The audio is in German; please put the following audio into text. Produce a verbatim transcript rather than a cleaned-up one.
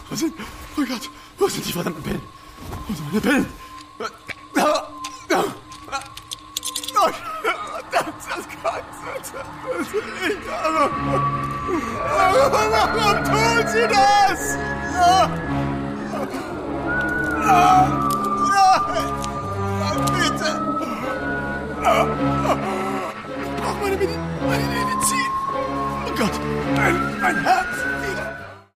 Wo sind... Oh Gott, wo sind die verdammten Pillen? Wo sind meine Pillen? Das Ganze. Ich aber... Warum tun Sie das? Nein! Bitte! Ich brauche meine, Medi- meine Medizin. Oh Gott, mein, mein Herz.